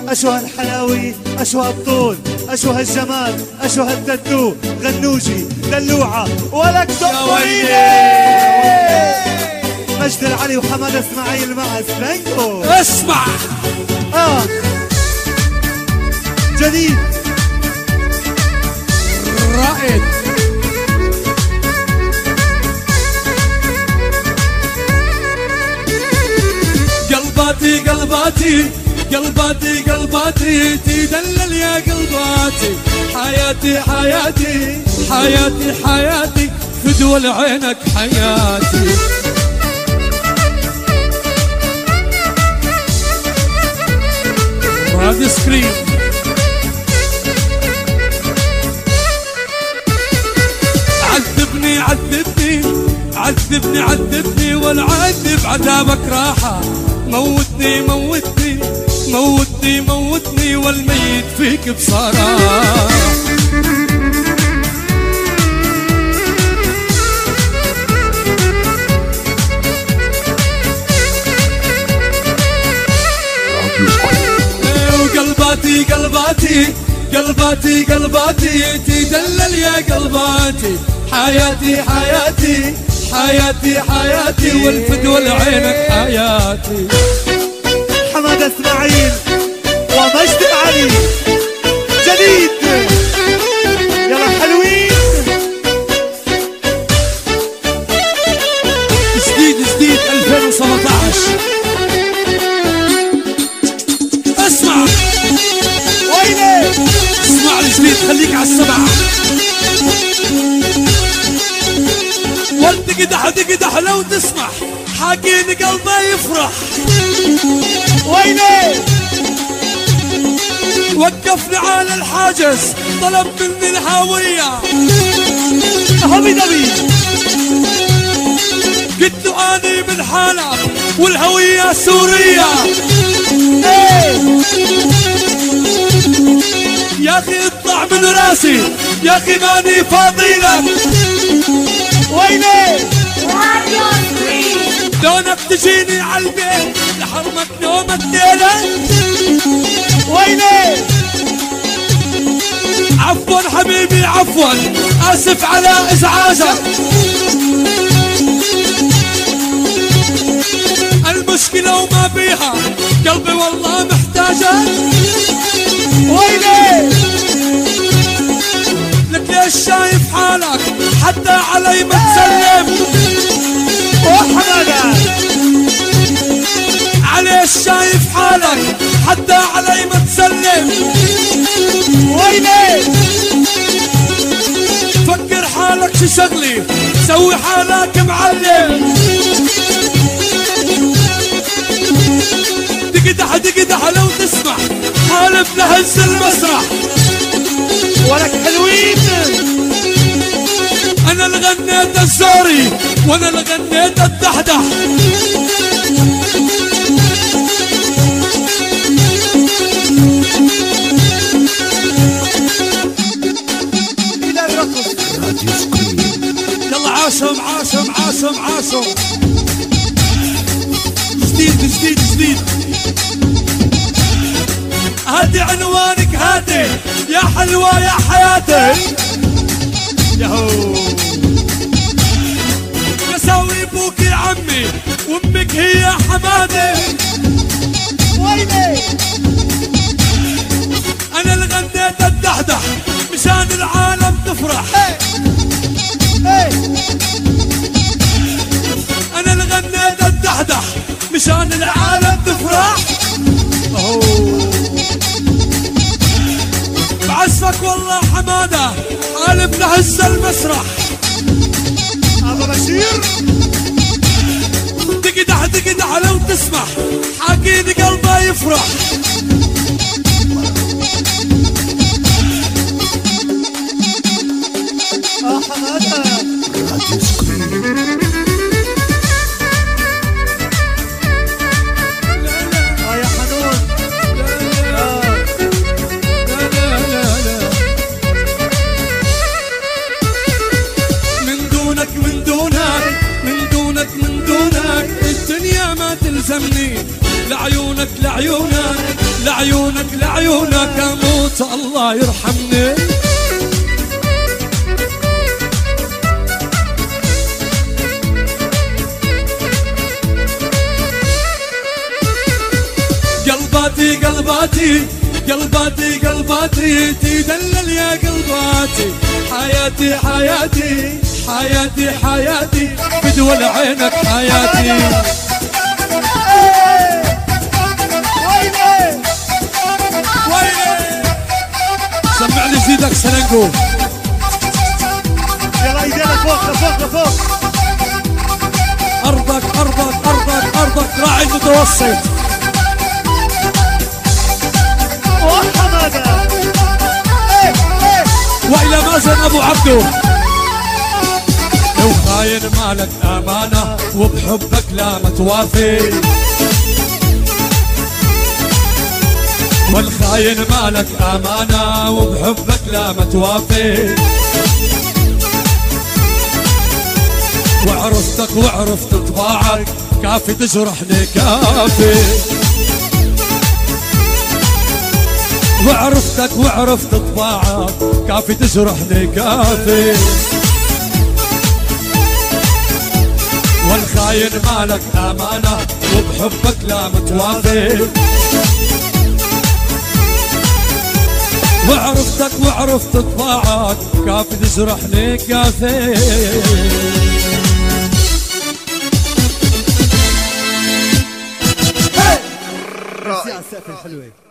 أشو هالحلاوي، أشو هالطول، أشو هالجمال، أشو هالتتو، غنوجي دلوعة ولك دقوريني. مجد العلي وحمد اسماعيل مع سلانكو. اسمع جديد رائد. قلباتي قلباتي قلباتي قلباتي تدلل يا قلباتي، حياتي حياتي حياتي حياتي فدوى لعينك حياتي. هذا سكرين عذبني عذبني عذبني عذبني والعذب عذابك راحة، موتني موتني موتني موتني والميت فيك بصراحة. وقلباتي قلباتي قلباتي قلباتي تدلل يا قلباتي، حياتي حياتي حياتي حياتي والفدوى لعينك حياتي. حمد اسماعيل ومجد العلي جديد. يلا حلوين جديد جديد 2017. اسمع ويلي اسمع الجديد خليك على السبعة. ولد قدح قدح لو تسمح حاكيني قلبي يفرح. ويلي وقفني على الحاجز طلب مني الهوية. أبي دبي قلت له اني من حالة والهوية سورية. يا اخي اطلع من راسي يا اخي ماني فاضي لك. ويلي لونك تجيني عالبيت لحرمك نومك ليلة. ويلي عفوا حبيبي عفوا اسف على ازعاجك. المشكلة وما بيها قلبي والله محتاجك. ويلي لك ليش شايف حالك حتى علي ما تسلم. وحمادة عليش شايف حالك حتى علي ما تسلم. ويلي فكر حالك شو شغلي سوي حالك معلم. دقدح دقدح لو تسمح حالف لهز المسرح. ولك حلوين انا اللي غنيت الزوري وانا اللي غنيت الدحدح. إلى الرقص. يلا عاصم عاصم عاصم عاصم. جديد جديد جديد. هاتي عنوانك هاتي يا حلوة يا حياتي. يهو يساوي ابوك يا عمي وامك هي حمادي. ويلي انا اللي غنيت الدحدح مشان العالم تفرح. انا اللي غنيت الدحدح مشان العالم تفرح. بعزفك والله حمادة حالف لهز المسرح. أبا بشير دقدح دقدح لو تسمح حاكيني قلبي يفرح. حمادة يا حنون. من دونك من دونك من دونك من دونك الدنيا ما تلزمني. لعيونك لعيونك لعيونك لعيونك اموت الله يرحمني. قلباتي قلباتي قلباتي قلباتي تدلل يا قلباتي، حياتي حياتي حياتي حياتي بدول عينك حياتي. ويلي سمع لي زيدك سلنقو. يلا ايدينا فوق لفوق لفوق. ارضك ارضك ارضك ارضك راعي المتوسط. وحماده وإلى مازن أبو عبدو. لو خاين مالك أمانة وبحبك لا متوافي، والخاين مالك أمانة وبحبك لا متوافي. وعرفتك وعرفت طباعك كافي تجرحني كافي. وعرفتك وعرفت طباعك كافي تجرحني كافي. والخاين مالك أمانة وبحبك لا متوافي. وعرفتك وعرفت طباعك كافي تجرحني كافي. السقف الحلوة.